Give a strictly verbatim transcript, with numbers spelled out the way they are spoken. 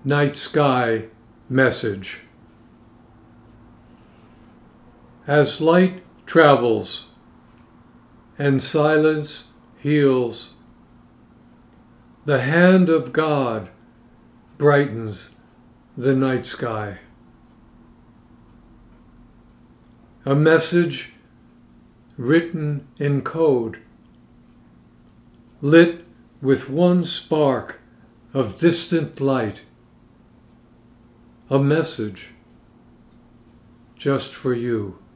Night Sky Message. As light travels and silence heals, the hand of God brightens the night sky. A message written in code, lit with one spark of distant light. A message just for you.